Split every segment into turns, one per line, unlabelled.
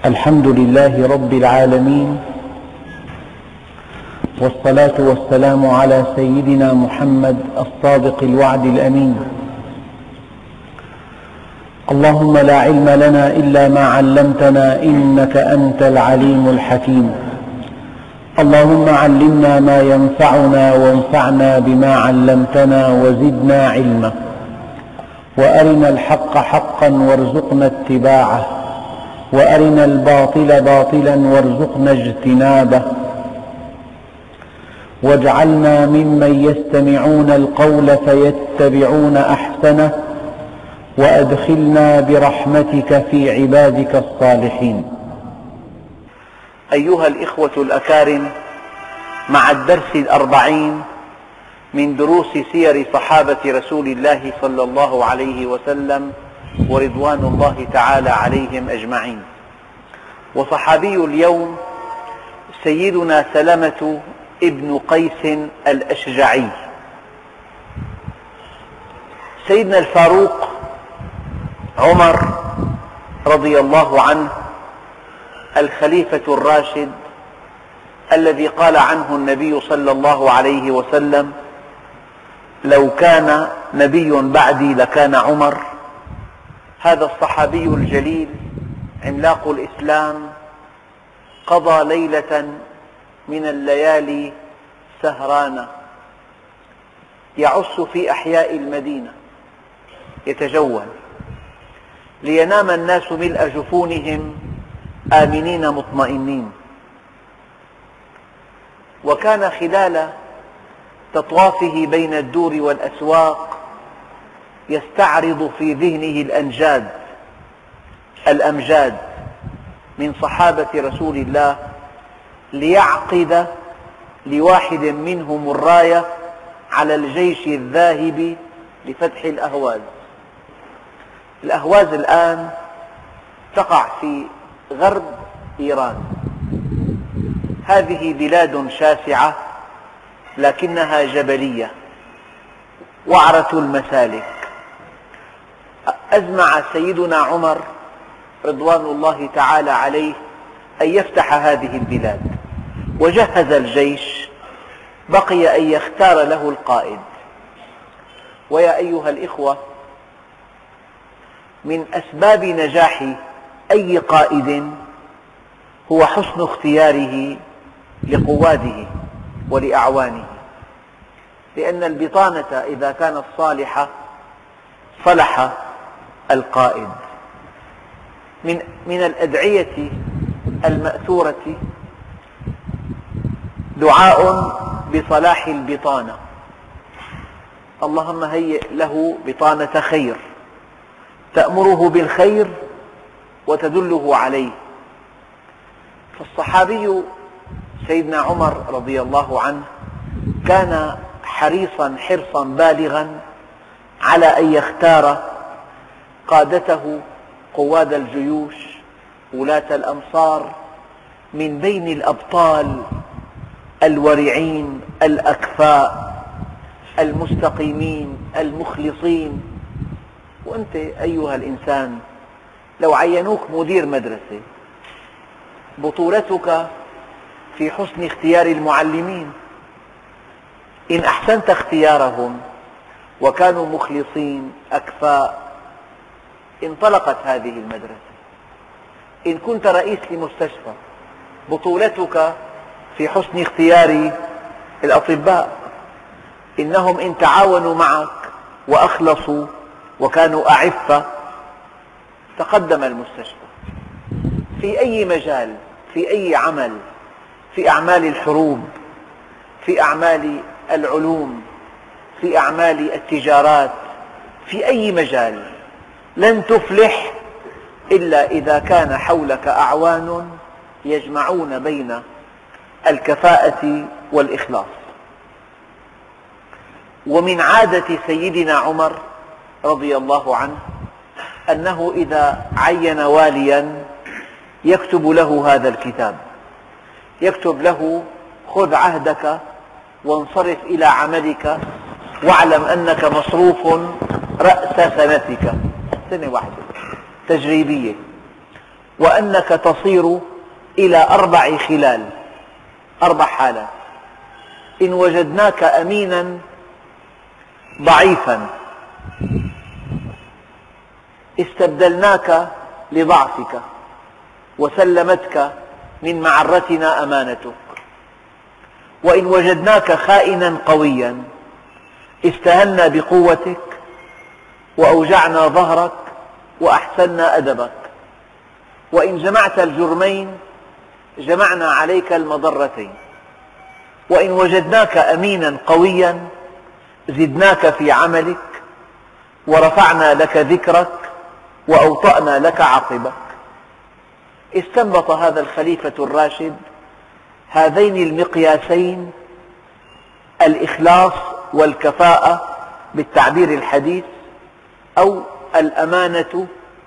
الحمد لله رب العالمين، والصلاة والسلام على سيدنا محمد الصادق الوعد الأمين. اللهم لا علم لنا إلا ما علمتنا إنك أنت العليم الحكيم. اللهم علمنا ما ينفعنا وانفعنا بما علمتنا وزدنا علما، وأرنا الحق حقا وارزقنا اتباعه، وأرنا الباطل باطلا وارزقنا اجتنابه، واجعلنا ممن يستمعون القول فيتبعون أحسنه، وأدخلنا برحمتك في عبادك الصالحين. أيها الإخوة الأكارم، مع الدرس 40 من دروس سير صحابة رسول الله صلى الله عليه وسلم ورضوان الله تعالى عليهم أجمعين. وصحابي اليوم سيدنا سلمة ابن قيس الأشجعي. سيدنا الفاروق عمر رضي الله عنه الخليفة الراشد الذي قال عنه النبي صلى الله عليه وسلم: لو كان نبي بعدي لكان عمر. هذا الصحابي الجليل عملاق الإسلام قضى ليلة من الليالي سهرانا يعس في أحياء المدينة يتجول، لينام الناس ملء جفونهم آمنين مطمئنين. وكان خلال تطوافه بين الدور والأسواق يستعرض في ذهنه الأمجاد من صحابة رسول الله، ليعقد لواحد منهم الراية على الجيش الذاهب لفتح الأهواز. الأهواز الآن تقع في غرب إيران. هذه بلاد شاسعة لكنها جبلية وعرة المسالك. أزمع سيدنا عمر رضوان الله تعالى عليه أن يفتح هذه البلاد، وجهز الجيش، بقي أن يختار له القائد. ويا أيها الإخوة، من أسباب نجاح أي قائد هو حسن اختياره لقواده ولأعوانه، لأن البطانة إذا كانت صالحة صلح القائد. من الأدعية المأثورة دعاء بصلاح البطانة: اللهم هيئ له بطانة خير تأمره بالخير وتدله عليه. فالصحابي سيدنا عمر رضي الله عنه كان حريصا حرصا بالغا على أن يختار قادته، قواد الجيوش، ولاة الأمصار، من بين الأبطال الورعين الأكفاء المستقيمين المخلصين. وأنت أيها الإنسان لو عينوك مدير مدرسة، بطولتك في حسن اختيار المعلمين. إن أحسنت اختيارهم وكانوا مخلصين أكفاء انطلقت هذه المدرسة. إن كنت رئيس لمستشفى، بطولتك في حسن اختيار الأطباء. إنهم إن تعاونوا معك وأخلصوا وكانوا أعفة تقدم المستشفى. في أي مجال، في أي عمل، في أعمال الحروب، في أعمال العلوم، في أعمال التجارات، في أي مجال لن تفلح إلا إذا كان حولك أعوان يجمعون بين الكفاءة والإخلاص. ومن عادة سيدنا عمر رضي الله عنه أنه إذا عين واليا يكتب له هذا الكتاب، يكتب له: خذ عهدك وانصرف إلى عملك، واعلم أنك مصروف رأس سنتك، سنة واحدة تجريبية. وأنك تصير إلى 4 خلال، 4 حالات. إن وجدناك أمينا ضعيفا استبدلناك لضعفك وسلمتك من معرتنا أمانتك، وإن وجدناك خائنا قويا استهنا بقوتك وأوجعنا ظهرك وأحسنا أدبك، وإن جمعت الجرمين جمعنا عليك المضرتين، وإن وجدناك أمينا قويا زدناك في عملك ورفعنا لك ذكرك وأوطأنا لك عقبك. استنبط هذا الخليفة الراشد هذين المقياسين، الإخلاص والكفاءة بالتعبير الحديث، أو الأمانة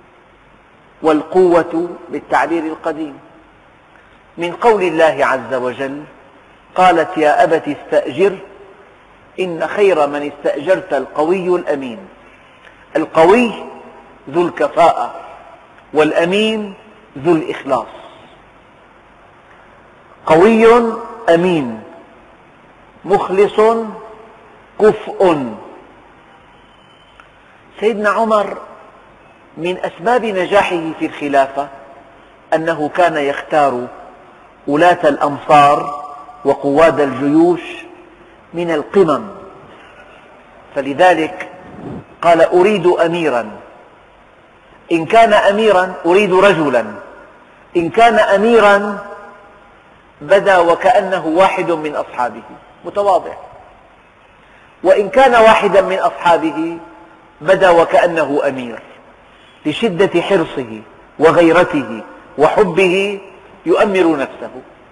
والقوة بالتعبير القديم، من قول الله عز وجل: قالت يا أبت استأجره إن خير من استأجرت القوي الأمين. القوي ذو الكفاءة، والأمين ذو الإخلاص. قوي أمين مخلص كفء. سيدنا عمر من أسباب نجاحه في الخلافة أنه كان يختار ولاة الأمصار وقواد الجيوش من القمم، فلذلك قال: أريد أميرا، إن كان أميرا أريد رجلا، إن كان أميرا بدا وكأنه واحد من أصحابه متواضع، وإن كان واحدا من أصحابه بدا وكأنه أمير، لشدة حرصه وغيرته وحبه يؤمر نفسه.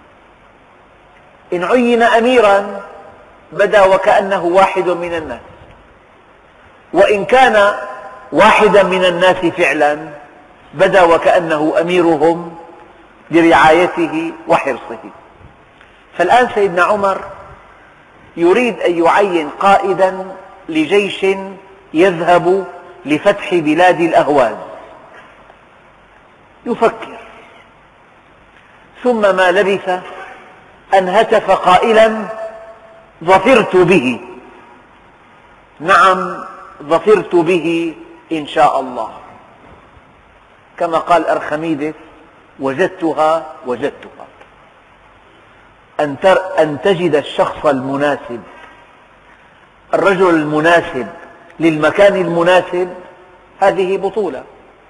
إن عين أميرا بدا وكأنه واحد من الناس، وإن كان واحدا من الناس فعلا بدا وكأنه أميرهم برعايته وحرصه. فالآن سيدنا عمر يريد أن يعين قائدا لجيش يذهب لفتح بلاد الأهواز. يفكر، ثم ما لبث أن هتف قائلا: ظفرت به، نعم ظفرت به إن شاء الله، كما قال أرخميدس: وجدتها. أن تجد الشخص المناسب، الرجل المناسب للمكان المناسب، هذه بطولة.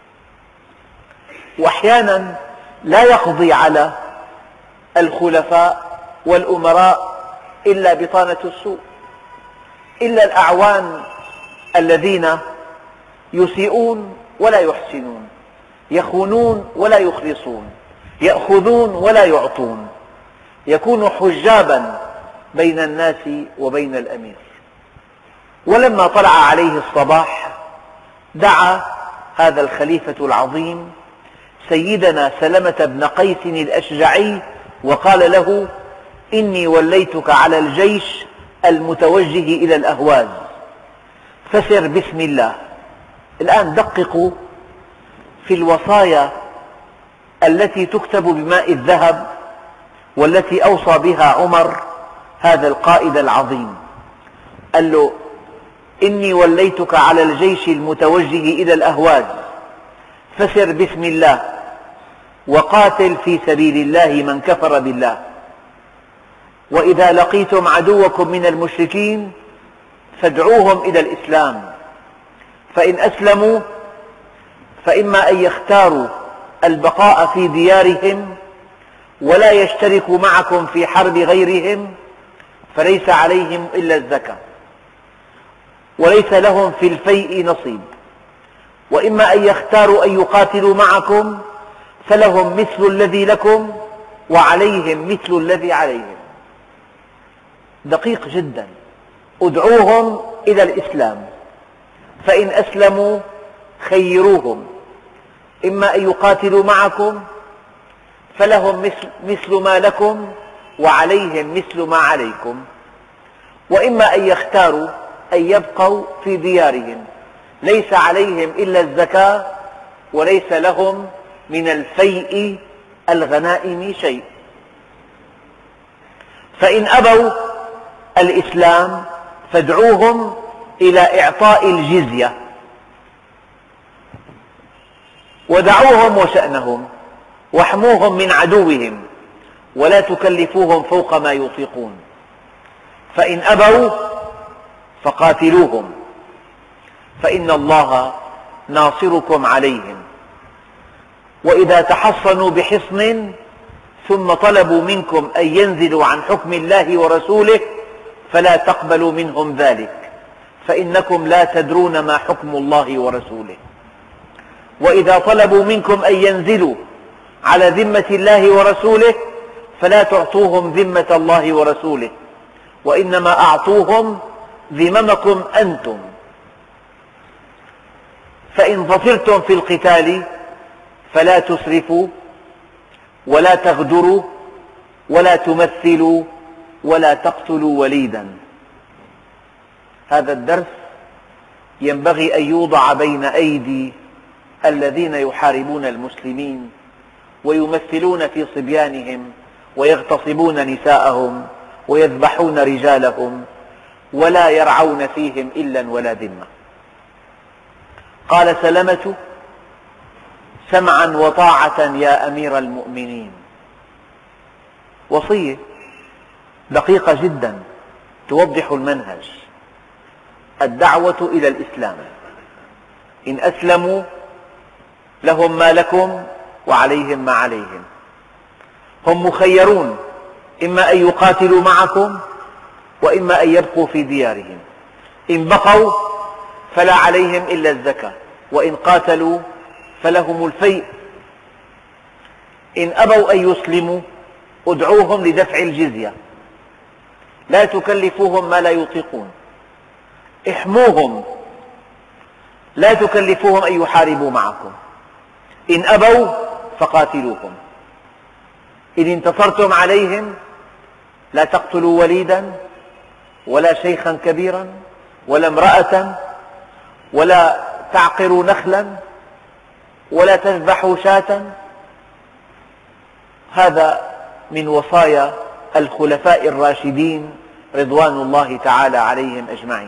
وأحيانا لا يقضي على الخلفاء والأمراء إلا بطانة السوء، إلا الأعوان الذين يسيئون ولا يحسنون، يخونون ولا يخلصون، يأخذون ولا يعطون، يكون حجابا بين الناس وبين الأمير. ولما طلع عليه الصباح دعا هذا الخليفة العظيم سيدنا سلمة بن قيس الأشجعي وقال له: إني وليتك على الجيش المتوجه إلى الأهواز، فسر بسم الله. الآن دققوا في الوصايا التي تكتب بماء الذهب والتي أوصى بها عمر هذا القائد العظيم. قال له: إني وليتك على الجيش المتوجه إلى الأهواز، فسر بسم الله، وقاتل في سبيل الله من كفر بالله، وإذا لقيتم عدوكم من المشركين فادعوهم إلى الإسلام، فإن أسلموا فإما أن يختاروا البقاء في ديارهم ولا يشتركوا معكم في حرب غيرهم فليس عليهم إلا الزكاة، وليس لهم في الفيء نصيب، وإما أن يختاروا أن يقاتلوا معكم فلهم مثل الذي لكم وعليهم مثل الذي عليهم. دقيق جدا. ادعوهم إلى الإسلام، فإن أسلموا خيروهم، إما أن يقاتلوا معكم فلهم مثل ما لكم وعليهم مثل ما عليكم، وإما أن يختاروا أن يبقوا في ديارهم، ليس عليهم إلا الزكاة وليس لهم من الفيء الغنائم شيء. فإن أبوا الإسلام فادعوهم إلى إعطاء الجزية، ودعوهم وشأنهم، واحموهم من عدوهم، ولا تكلفوهم فوق ما يطيقون. فإن أبوا فقاتلوهم، فإن الله ناصركم عليهم. وإذا تحصنوا بحصن ثم طلبوا منكم أن ينزلوا عن حكم الله ورسوله فلا تقبلوا منهم ذلك، فإنكم لا تدرون ما حكم الله ورسوله. وإذا طلبوا منكم أن ينزلوا على ذمة الله ورسوله فلا تعطوهم ذمة الله ورسوله، وإنما أعطوهم ذممكم أنتم. فإن ظفرتم في القتال فلا تسرفوا ولا تغدروا ولا تمثلوا ولا تقتلوا وليدا. هذا الدرس ينبغي أن يوضع بين أيدي الذين يحاربون المسلمين ويمثلون في صبيانهم ويغتصبون نساءهم ويذبحون رجالهم ولا يرعون فيهم إلا ولا ذمة. قال سلمة: سمعا وطاعة يا أمير المؤمنين. وصية دقيقة جدا توضح المنهج. الدعوة إلى الإسلام، إن أسلموا لهم ما لكم وعليهم ما عليهم. هم مخيرون، إما أن يقاتلوا معكم وإما أن يبقوا في ديارهم. إن بقوا فلا عليهم إلا الزكاة، وإن قاتلوا فلهم الفيء. إن أبوا أن يسلموا ادعوهم لدفع الجزية، لا تكلفوهم ما لا يطيقون. احموهم، لا تكلفوهم أن يحاربوا معكم. إن أبوا فقاتلوهم. إن انتصرتم عليهم لا تقتلوا وليدا ولا شيخا كبيرا ولا امرأة ولا تعقروا نخلا ولا تذبحوا شاة. هذا من وصايا الخلفاء الراشدين رضوان الله تعالى عليهم أجمعين.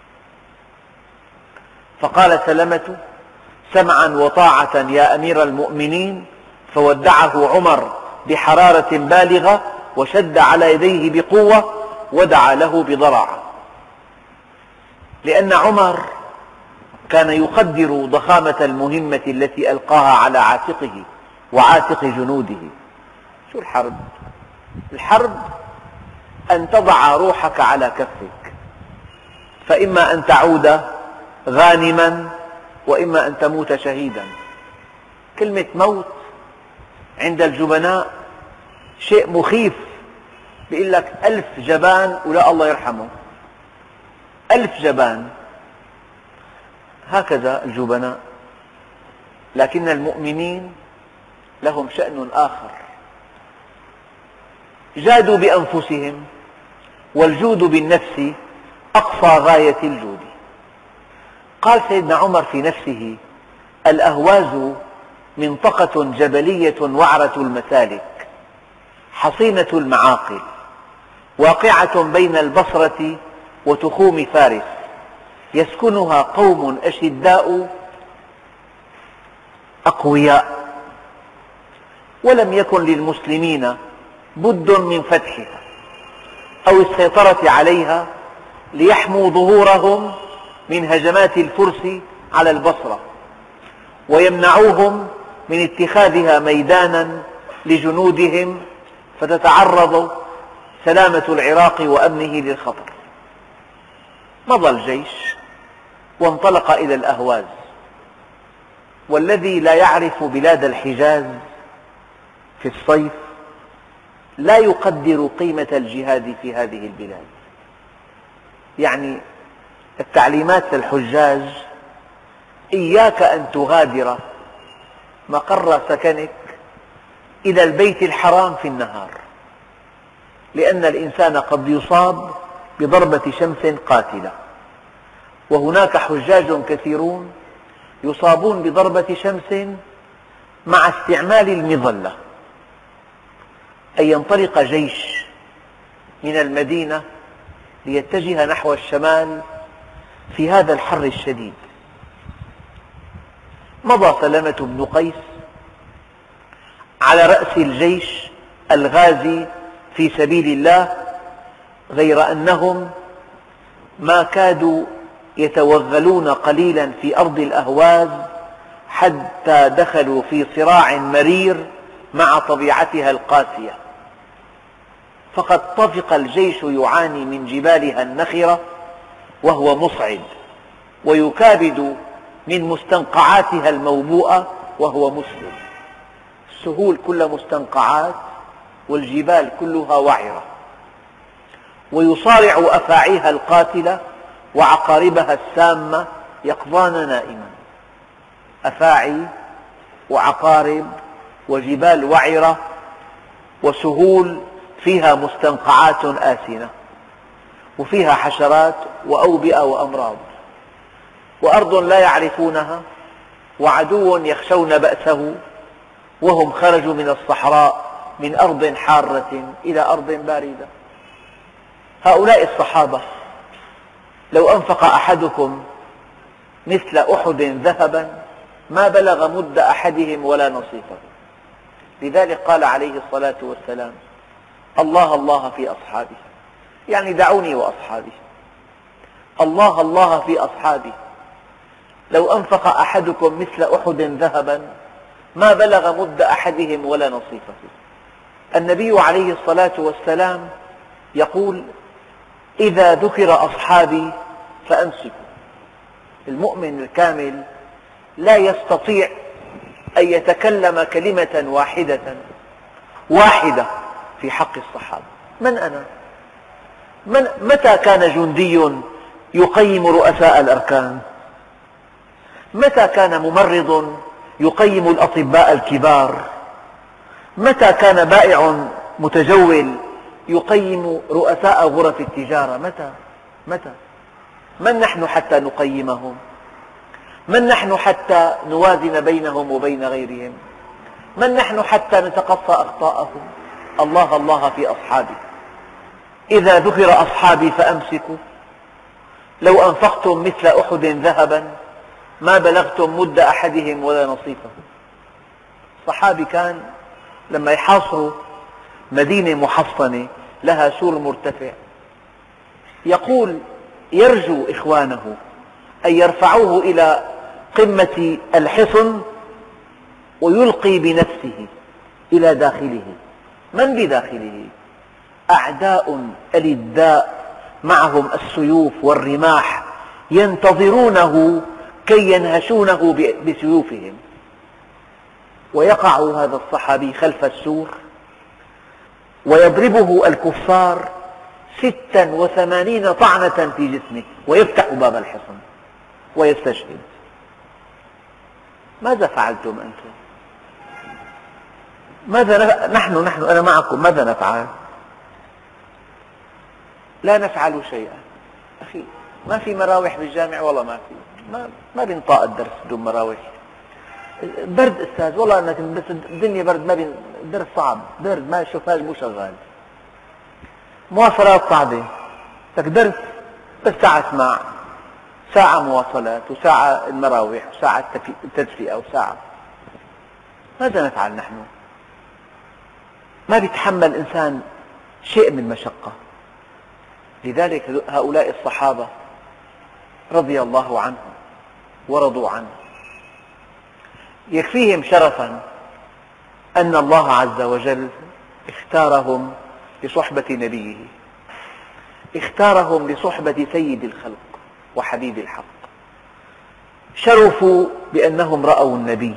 فقال سلمة: سمعا وطاعة يا أمير المؤمنين. فودعه عمر بحرارة بالغة وشد على يديه بقوة ودعا له بضراعة، لأن عمر كان يقدر ضخامة المهمة التي ألقاها على عاتقه وعاتق جنوده. شو الحرب؟ الحرب أن تضع روحك على كفك، فإما أن تعود غانما وإما أن تموت شهيدا. كلمة موت عند الجبناء شيء مخيف، بيقول لك 1000 جبان ولا الله يرحمه. 1000 جبان، هكذا الجبناء. لكن المؤمنين لهم شأن آخر، جادوا بأنفسهم، والجود بالنفس أقصى غاية الجود. قال سيدنا عمر في نفسه: الأهواز منطقة جبلية وعرة المسالك، حصينة المعاقل، واقعة بين البصرة وتخوم فارس، يسكنها قوم أشداء أقوياء، ولم يكن للمسلمين بد من فتحها أو السيطرة عليها ليحموا ظهورهم من هجمات الفرس على البصرة ويمنعوهم من اتخاذها ميدانا لجنودهم فتتعرض سلامة العراق وأمنه للخطر. مضى الجيش وانطلق إلى الأهواز، والذي لا يعرف بلاد الحجاز في الصيف لا يقدر قيمة الجهاد في هذه البلاد. يعني التعليمات للحجاج: إياك أن تغادر مقر سكنك إلى البيت الحرام في النهار، لأن الإنسان قد يصاب بضربة شمس قاتلة، وهناك حجاج كثيرون يصابون بضربة شمس مع استعمال المظلة، أن ينطلق جيش من المدينة ليتجه نحو الشمال في هذا الحر الشديد. مضى سلمة بن قيس على رأس الجيش الغازي في سبيل الله، غير أنهم ما كادوا يتوغلون قليلا في أرض الأهواز حتى دخلوا في صراع مرير مع طبيعتها القاسية، فقد طفق الجيش يعاني من جبالها النخرة وهو مصعد، ويكابد من مستنقعاتها الموبوءة وهو مسلم. السهول كلها مستنقعات والجبال كلها وعرة، ويصارع أفاعيها القاتلة وعقاربها السامة يقظان نائما. أفاعي وعقارب وجبال وعرة وسهول فيها مستنقعات آسنة، وفيها حشرات وأوبئة وأمراض، وأرض لا يعرفونها، وعدو يخشون بأسه، وهم خرجوا من الصحراء من أرض حارة إلى أرض باردة. هؤلاء الصحابة لو أنفق أحدكم مثل أحد ذهبا ما بلغ مد أحدهم ولا نصيفه. لذلك قال عليه الصلاة والسلام: الله الله في أصحابه، يعني دعوني وأصحابي. الله الله في أصحابه، لو أنفق أحدكم مثل أحد ذهبا ما بلغ مد أحدهم ولا نصيفه. النبي عليه الصلاة والسلام يقول: إذا ذكر أصحابي فأمسكوا. المؤمن الكامل لا يستطيع أن يتكلم كلمة واحدة في حق الصحابة. من أنا؟ متى كان جندي يقيم رؤساء الأركان؟ متى كان ممرض يقيم الأطباء الكبار؟ متى كان بائع متجول يقيم رؤساء غرف التجارة؟ متى؟ من نحن حتى نقيمهم؟ من نحن حتى نوازن بينهم وبين غيرهم؟ من نحن حتى نتقصى أخطاءهم؟ الله الله في أصحابي. إذا ذكر أصحابي فأمسكوا، لو أنفقتم مثل أحد ذهبا ما بلغتم مد أحدهم ولا نصيفه. الصحابي كان لما يحاصروا مدينة محصنة لها سور مرتفع يقول يرجو إخوانه أن يرفعوه إلى قمة الحصن ويلقي بنفسه إلى داخله. من بداخله؟ أعداء ألداء معهم السيوف والرماح ينتظرونه كي ينهشونه بسيوفهم. ويقع هذا الصحابي خلف السور ويضربه الكفار 86 طعنة في جسمه ويفتح باب الحصن ويستشهد. ماذا فعلتم أنتم؟ نحن أنا معكم، ماذا نفعل؟ لا نفعل شيئا. أخي ما في مراوح بالجامع، والله ما في، ما بنطاق الدرس بدون مراوح. برد أستاذ، والله أنك بس الدنيا برد، ما الدرس صعب، برد ما الشوفاج مو شغال، مواصلات صعبة، لك درس بس ساعة اسمع، ساعة مواصلات وساعة المراوح وساعة التدفئة وساعة. ماذا نفعل نحن؟ ما بيتحمل الإنسان شيء من مشقة. لذلك هؤلاء الصحابة رضي الله عنهم ورضوا عنه يكفيهم شرفا أن الله عز وجل اختارهم لصحبة نبيه، اختارهم لصحبة سيد الخلق وحبيب الحق. شرفوا بأنهم رأوا النبي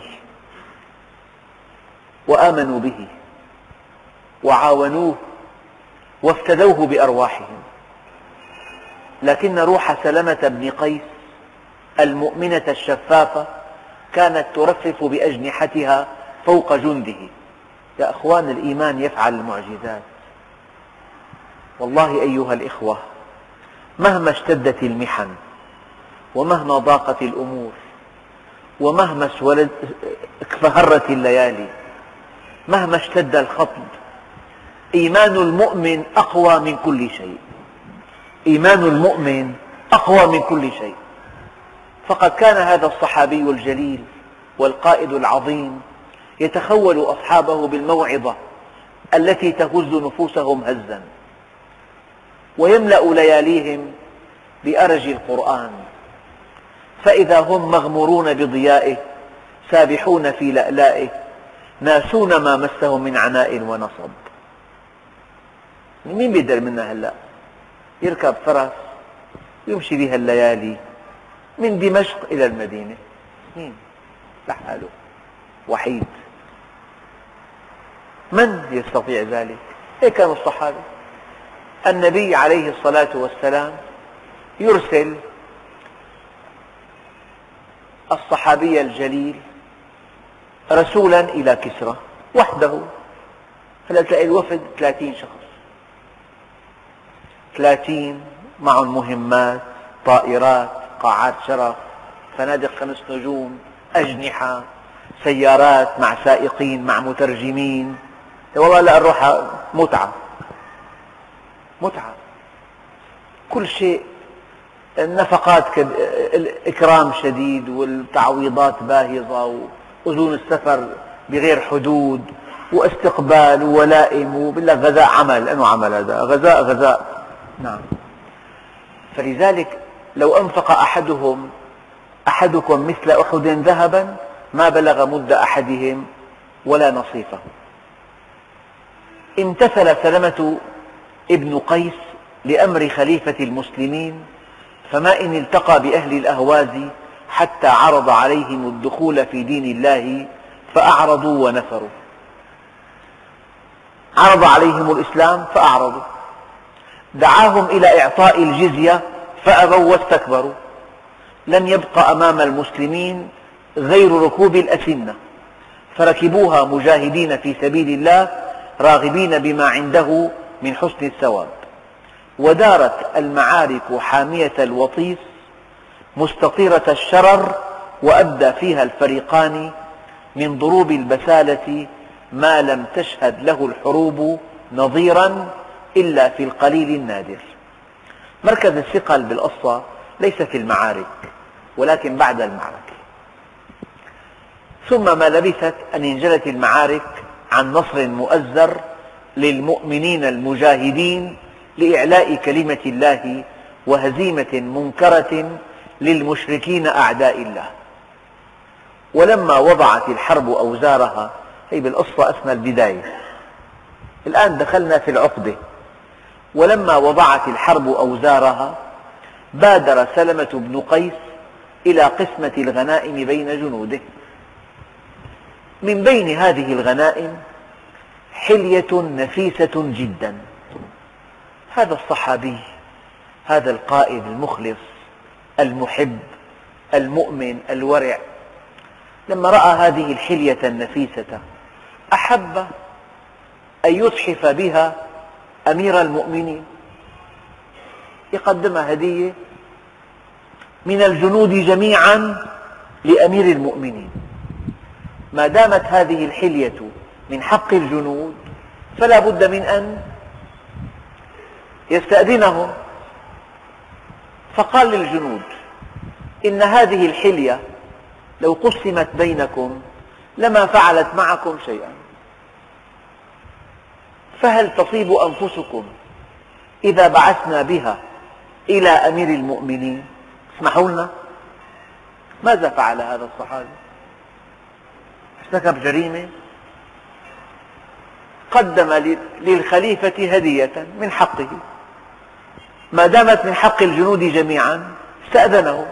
وآمنوا به وعاونوه وافتدوه بأرواحهم. لكن روح سلمة بن قيس المؤمنة الشفافة كانت ترفرف بأجنحتها فوق جنده. يا أخوان، الإيمان يفعل المعجزات. والله أيها الإخوة، مهما اشتدت المحن ومهما ضاقت الأمور ومهما فهرت الليالي، مهما اشتد الخطب، إيمان المؤمن أقوى من كل شيء. إيمان المؤمن أقوى من كل شيء. فقد كان هذا الصحابي الجليل والقائد العظيم يتخول أصحابه بالموعظة التي تهز نفوسهم هزا، ويملأ لياليهم بأرج القرآن، فإذا هم مغمورون بضيائه سابحون في لألائه ناسون ما مسهم من عناء ونصب. مين بيقدر منا هلأ يركب فرس ويمشي بها الليالي من دمشق إلى المدينة؟ مين لحاله وحيد؟ من يستطيع ذلك؟ هيك كانوا الصحابة. النبي عليه الصلاة والسلام يرسل الصحابي الجليل رسولا إلى كسرى وحده. هلأ تلاقي الوفد 30 شخص، 30 معهم مهمات، طائرات، قاعات شرف، فنادق 5 نجوم، أجنحة، سيارات مع سائقين مع مترجمين. والله لا نروح متعة، متعة، كل شيء، النفقات الإكرام شديد، والتعويضات باهظة، وأذون السفر بغير حدود، واستقبال وولائم، وبالله غذاء عمل، لأنه عمل هذا غذاء. نعم. فلذلك لو أنفق أحدكم مثل أحد ذهبا ما بلغ مد أحدهم ولا نصيفه. امتثل سلمة ابن قيس لأمر خليفة المسلمين، فما إن التقى بأهل الأهواز حتى عرض عليهم الدخول في دين الله فأعرضوا ونفروا. عرض عليهم الإسلام فأعرضوا، دعاهم إلى إعطاء الجزية فأبوا واستكبروا. لم يبق أمام المسلمين غير ركوب الأسنة، فركبوها مجاهدين في سبيل الله راغبين بما عنده من حسن الثواب. ودارت المعارك حامية الوطيس مستطيرة الشرر، وأبدى فيها الفريقان من ضروب البسالة ما لم تشهد له الحروب نظيرا إلا في القليل النادر. مركز الثقل بالقصة ليس في المعارك ولكن بعد المعركة. ثم ما لبثت أن انجلت المعارك عن نصر مؤزر للمؤمنين المجاهدين لإعلاء كلمة الله وهزيمة منكرة للمشركين أعداء الله. ولما وضعت الحرب أوزارها، هي بالقصة أسمى البداية، الآن دخلنا في العقدة. ولما وضعت الحرب أوزارها بادر سلمة بن قيس إلى قسمة الغنائم بين جنوده. من بين هذه الغنائم حلية نفيسة جدا. هذا الصحابي، هذا القائد المخلص المحب المؤمن الورع، لما رأى هذه الحلية النفيسة أحب أن يتحف بها أمير المؤمنين، يقدمها هدية من الجنود جميعا لأمير المؤمنين. ما دامت هذه الحلية من حق الجنود فلا بد من أن يستأذنهم. فقال للجنود: إن هذه الحلية لو قسمت بينكم لما فعلت معكم شيئا، فهل تصيب أنفسكم إذا بعثنا بها إلى أمير المؤمنين؟ اسمحوا لنا. ماذا فعل هذا الصحابي؟ ارتكب جريمة، قدم للخليفة هدية من حقه، ما دامت من حق الجنود جميعا استأذنهم،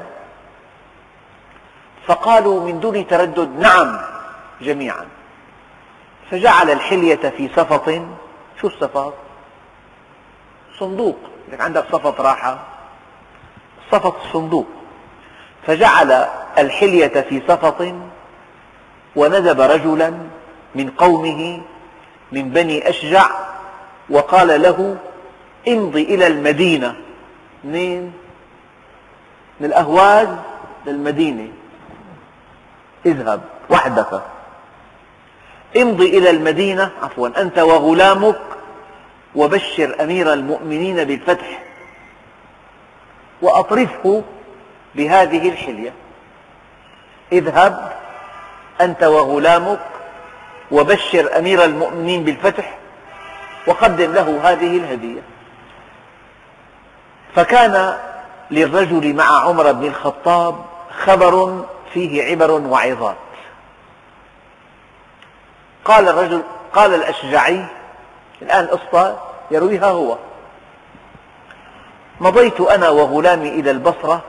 فقالوا من دون تردد: نعم جميعا. فجعل الحلية في سفط. شو السفط؟ صندوق، عندك سفط راحة، سفط الصندوق. فجعل الحلية في سفط، وندب رجلا من قومه من بني أشجع وقال له: امضي إلى المدينة. منين؟ من الأهواز للمدينة. اذهب وحدك، امضي إلى المدينة، أنت وغلامك، وبشر أمير المؤمنين بالفتح، وأطرفه بهذه الحلية. اذهب أنت وغلامك وبشر أمير المؤمنين بالفتح، وقدم له هذه الهدية. فكان للرجل مع عمر بن الخطاب خبر فيه عبر وعظات. قال الرجل، قال الأشجعي، الآن قصة يرويها هو: مضيت أنا وغلامي إلى البصرة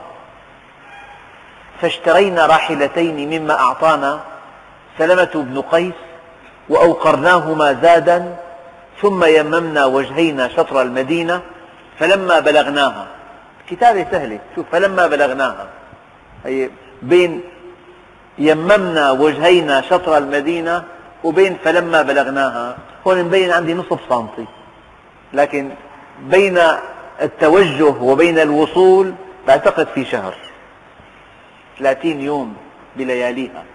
فاشترينا راحلتين مما أعطانا سلمة بن قيس، وأوقرناهما زادا، ثم يممنا وجهينا شطر المدينة، فلما بلغناها، كتابة سهلة، شوف، فلما بلغناها، هي بين يممنا وجهينا شطر المدينة وبين فلما بلغناها، هون مبين عندي نصف سنتي، لكن بين التوجه وبين الوصول بعتقد في شهر، 30 يوم بلياليها.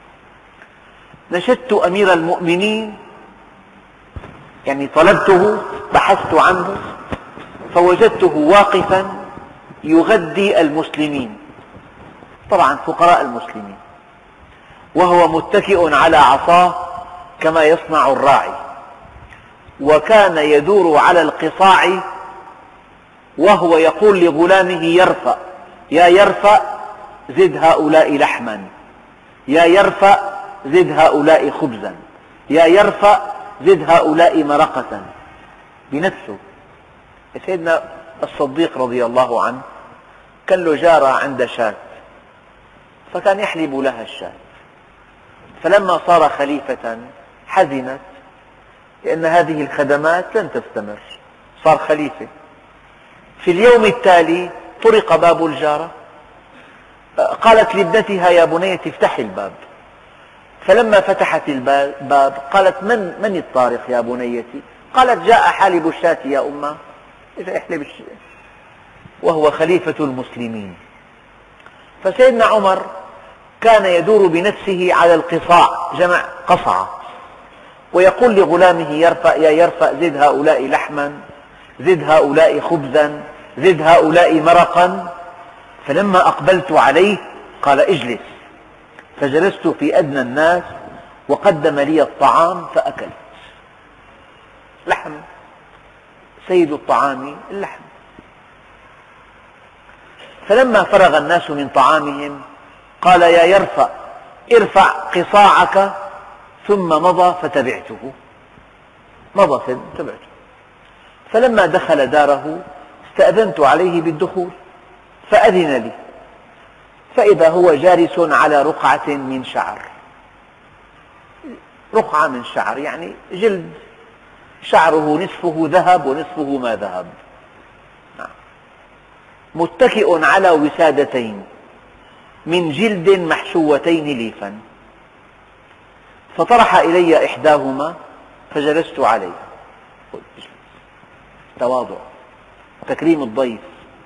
نشدت أمير المؤمنين، يعني طلبته، بحثت عنه، فوجدته واقفا يغدي المسلمين، طبعا فقراء المسلمين، وهو متكئ على عصاه كما يصنع الراعي، وكان يدور على القصاع وهو يقول لغلامه يرفأ، يا يرفأ زد هؤلاء لحما، يا يرفأ زد هؤلاء خبزا، يا يرفأ زد هؤلاء مرقة، بنفسه. سيدنا الصديق رضي الله عنه كان له جارة عند شاة، فكان يحلب لها الشاة، فلما صار خليفة حزنت، لأن هذه الخدمات لن تستمر، صار خليفة. في اليوم التالي طرق باب الجارة، قالت لابنتها يا بنية افتحي الباب، فلما فتحت الباب قالت من الطارق يا بنيتي؟ قالت جاء حالب الشاة يا أمه، إذا يحلب الشاة، وهو خليفة المسلمين. فسيدنا عمر كان يدور بنفسه على القصاع، جمع قصعة، ويقول لغلامه يرفأ، يا يرفأ زد هؤلاء لحما، زد هؤلاء خبزا، زد هؤلاء مرقا. فلما أقبلت عليه قال اجلس، فجلست في أدنى الناس وقدم لي الطعام فأكلت. لحم، سيد الطعام اللحم. فلما فرغ الناس من طعامهم قال يا يرفأ ارفع قصاعك، ثم مضى فتبعته، مضى تبعته. فلما دخل داره استأذنت عليه بالدخول فأذن لي، فإذا هو جالس على رقعة من شعر، رقعة من شعر يعني جلد، شعره نصفه ذهب ونصفه ما ذهب، متكئ على وسادتين من جلد محشوتين ليفا، فطرح إلي إحداهما فجلست عليها، تواضع، تكريم الضيف.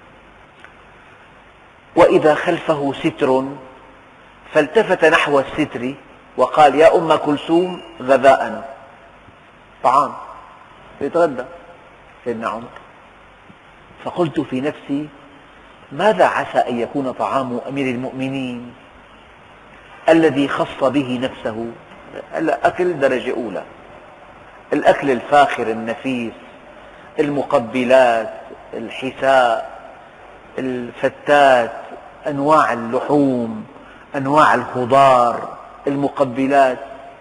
وإذا خلفه ستر فالتفت نحو الستر وقال يا أم كلثوم غذاءنا، طعام يتغدى سيدنا عمر. فقلت في نفسي ماذا عسى أن يكون طعام أمير المؤمنين الذي خص به نفسه؟ الأكل درجة أولى، الأكل الفاخر النفيس، المقبلات، الحساء، الفتات، أنواع اللحوم، أنواع الخضار، المقبلات.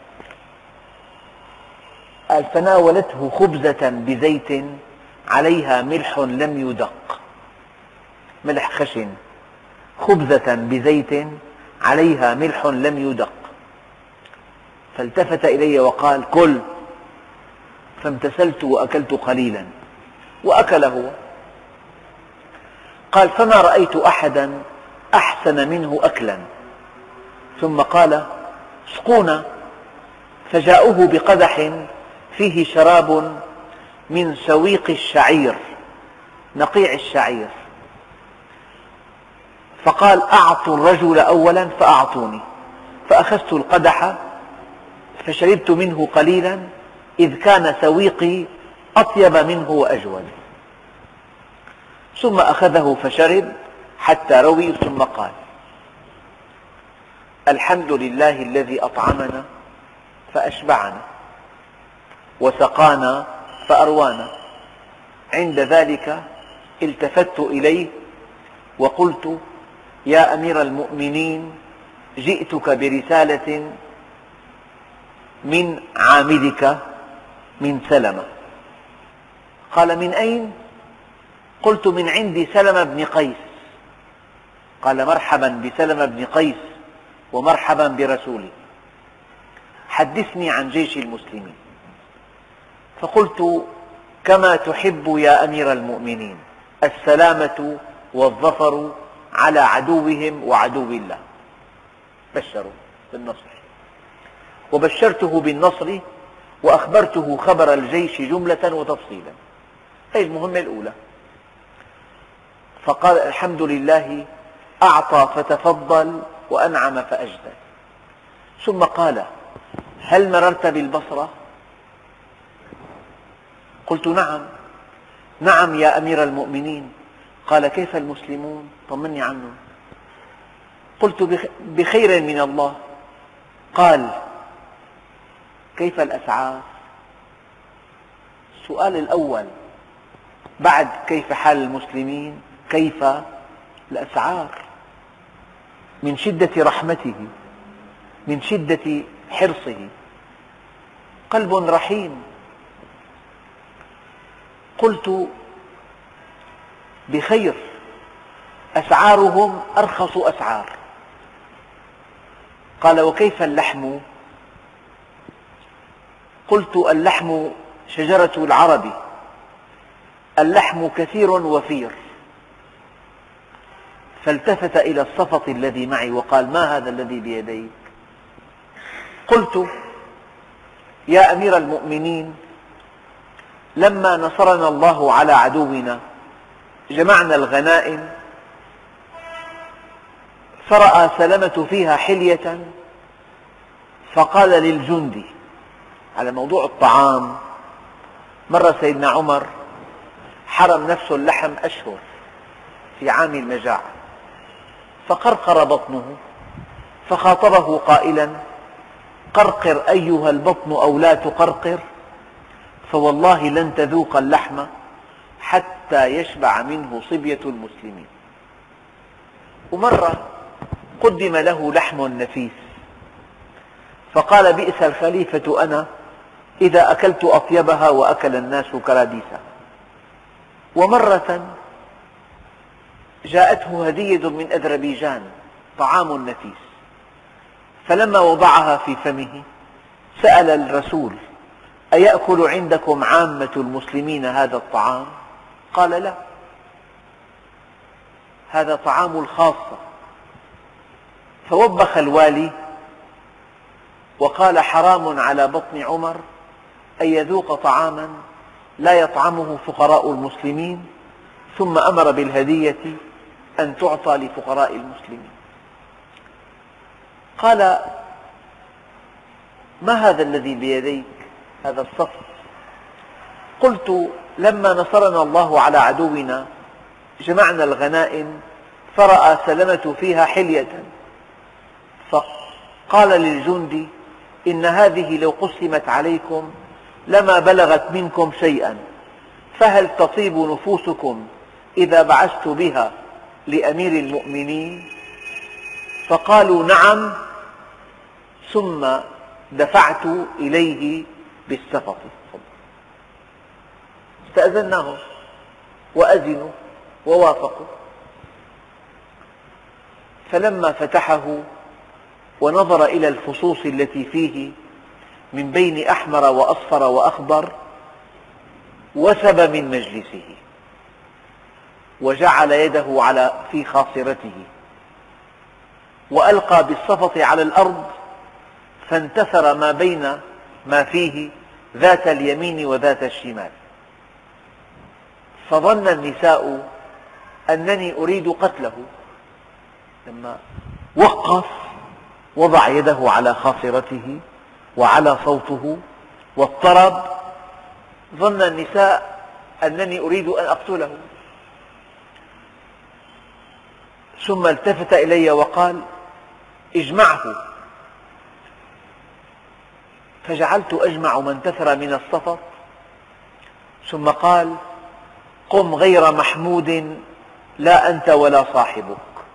قال فناولته خبزة بزيت عليها ملح لم يدق، ملح خشن، خبزة بزيت عليها ملح لم يدق. فالتفت إلي وقال كل، فامتثلت وأكلت قليلا وأكل هو. قال فما رأيت أحدا أحسن منه أكلا، ثم قال اسقونا، فجاءوه بقدح فيه شراب من سويق الشعير، نقيع الشعير، فقال أعطوا الرجل أولا فأعطوني، فأخذت القدح فشربت منه قليلا إذ كان سويقي أطيب منه وأجود. ثم أخذه فشرب حتى روي ثم قال: الحمد لله الذي أطعمنا فأشبعنا وسقانا فأروانا. عند ذلك التفت إليه وقلت: يا أمير المؤمنين، جئتك برسالة من عاملك من سلمة. قال: من أين؟ قلت: من عند سلمة بن قيس. قال: مرحبا بسلمة بن قيس ومرحبا برسوله، حدثني عن جيش المسلمين. فقلت: كما تحب يا أمير المؤمنين، السلامة والظفر على عدوهم وعدو الله. بشروا بالنصر، وبشرته بالنصر وأخبرته خبر الجيش جملة وتفصيلا. هذه المهمة الأولى. فقال: الحمد لله أعطى فتفضل وأنعم فأجزل. ثم قال: هل مررت بالبصرة؟ قلت: نعم. نعم يا أمير المؤمنين. قال: كيف المسلمون؟ طمني عنهم. قلت: بخير من الله. قال: كيف الأسعار؟ السؤال الأول بعد كيف حال المسلمين، كيف الأسعار؟ من شدة رحمته، من شدة حرصه، قلب رحيم. قلت: بخير، أسعارهم أرخص أسعار. قال: وكيف اللحم؟ قلت: اللحم شجرة العرب، اللحم كثير وفير. فالتفت إلى الصفط الذي معي وقال: ما هذا الذي بيديك؟ قلت: يا أمير المؤمنين، لما نصرنا الله على عدونا جمعنا الغنائم، فرأى سلمة فيها حلية فقال للجندي على موضوع الطعام. مرة سيدنا عمر حرم نفسه اللحم أشهر في عام المجاعة، فقرقر بطنه، فخاطبه قائلا: قرقر أيها البطن أو لا تقرقر، فوالله لن تذوق اللحم حتى يشبع منه صبية المسلمين. ومرة قدم له لحم نفيس فقال: بئس الخليفة أنا إذا أكلت أطيبها وأكل الناس كراديسها. ومرة جاءته هدية من أذربيجان، طعام نفيس، فلما وضعها في فمه سأل الرسول: أيأكل عندكم عامة المسلمين هذا الطعام؟ قال: لا، هذا طعام الخاصة. فوبخ الوالي وقال: حرام على بطن عمر أن يذوق طعاما لا يطعمه فقراء المسلمين. ثم أمر بالهدية أن تعطى لفقراء المسلمين. قال: ما هذا الذي بيديك، هذا الصف؟ قلت: لما نصرنا الله على عدونا جمعنا الغنائم فرأى سلمة فيها حلية فقال للجندي: إن هذه لو قسمت عليكم لما بلغت منكم شيئا، فهل تطيب نفوسكم إذا بعثت بها لأمير المؤمنين؟ فقالوا: نعم. ثم دفعت إليه بالسفط. استأذناهم وأذنوا ووافقوا. فلما فتحه ونظر إلى الفصوص التي فيه من بين أحمر وأصفر وأخضر، وثب من مجلسه وجعل يده في خاصرته وألقى بالسفط على الأرض، فانتثر ما بين ما فيه ذات اليمين وذات الشمال. فظن النساء أنني أريد قتله. لما وقف وضع يده على خاصرته وعلى صوته واضطرب. ظن النساء أنني أريد أن أقتله، ثم التفت إلي وقال: اجمعه. فجعلت أجمع ما انتثر من الصفط، ثم قال: قم غير محمود، لا أنت ولا صاحبك.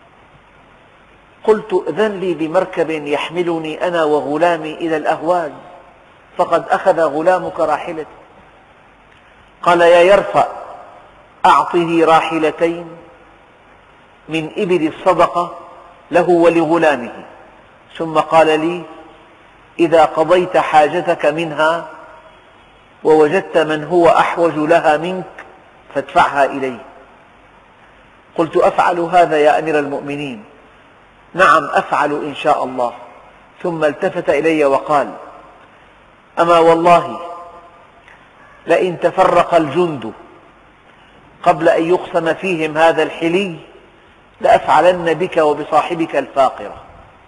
قلت: ائذن لي بمركب يحملني أنا وغلامي إلى الأهواز، فقد أخذ غلامك راحلتي. قال: يا يرفأ، أعطه راحلتين من إبل الصدقة له ولغلامه. ثم قال لي: إذا قضيت حاجتك منها ووجدت من هو أحوج لها منك فادفعها إليه. قلت: أفعل هذا يا أمير المؤمنين؟ نعم أفعل إن شاء الله. ثم التفت إلي وقال: أما والله لئن تفرق الجند قبل أن يقسم فيهم هذا الحلي لأفعلن بك وبصاحبك الفاقرة.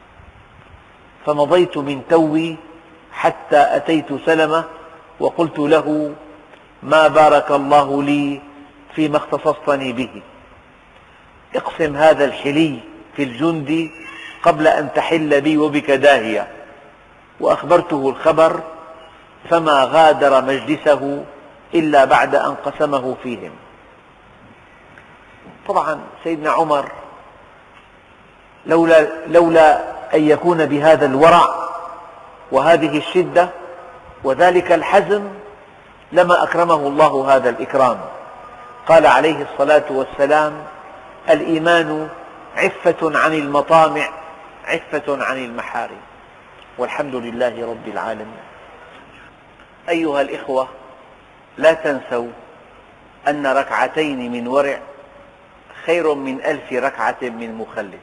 فمضيت من توي حتى أتيت سلمة وقلت له: ما بارك الله لي فيما اختصصتني به، اقسم هذا الحلي في الجند قبل أن تحل بي وبك داهية. وأخبرته الخبر، فما غادر مجلسه إلا بعد أن قسمه فيهم. طبعا سيدنا عمر لولا أن يكون بهذا الورع وهذه الشدة وذلك الحزم لما أكرمه الله هذا الإكرام. قال عليه الصلاة والسلام: الإيمان عفة عن المطامع، عفة عن المحارم. والحمد لله رب العالمين. أيها الإخوة، لا تنسوا أن ركعتين من ورع خير من 1000 ركعة من مخلد.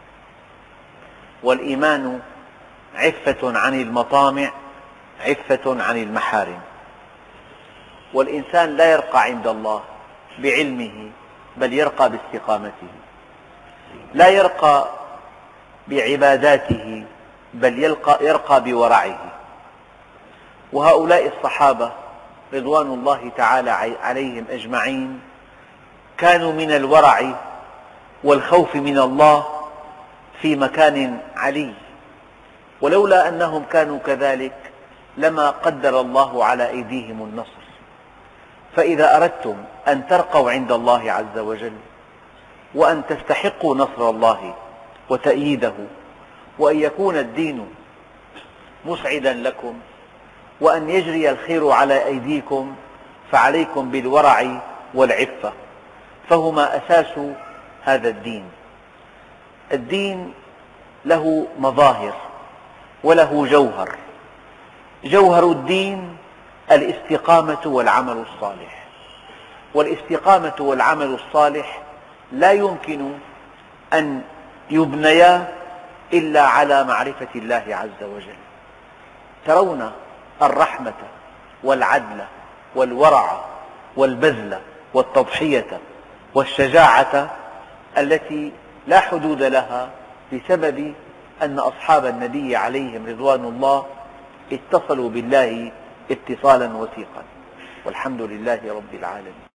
والإيمان عفة عن المطامع، عفة عن المحارم. والإنسان لا يرقى عند الله بعلمه، بل يرقى باستقامته. لا يرقى بعباداته، بل يرقى بورعه. وهؤلاء الصحابة رضوان الله تعالى عليهم أجمعين كانوا من الورع والخوف من الله في مكان علي، ولولا أنهم كانوا كذلك لما قدر الله على أيديهم النصر. فإذا أردتم أن ترقوا عند الله عز وجل وأن تستحقوا نصر الله وتأييده وأن يكون الدين مسعدا لكم وأن يجري الخير على أيديكم، فعليكم بالورع والعفة، فهما أساس هذا الدين. الدين له مظاهر وله جوهر. جوهر الدين الاستقامة والعمل الصالح. والاستقامة والعمل الصالح لا يمكن أن يبنيا إلا على معرفة الله عز وجل. ترون الرحمة والعدل والورع والبذل والتضحية والشجاعة التي لا حدود لها بسبب أن أصحاب النبي عليهم رضوان الله اتصلوا بالله اتصالا وثيقا. والحمد لله رب العالمين.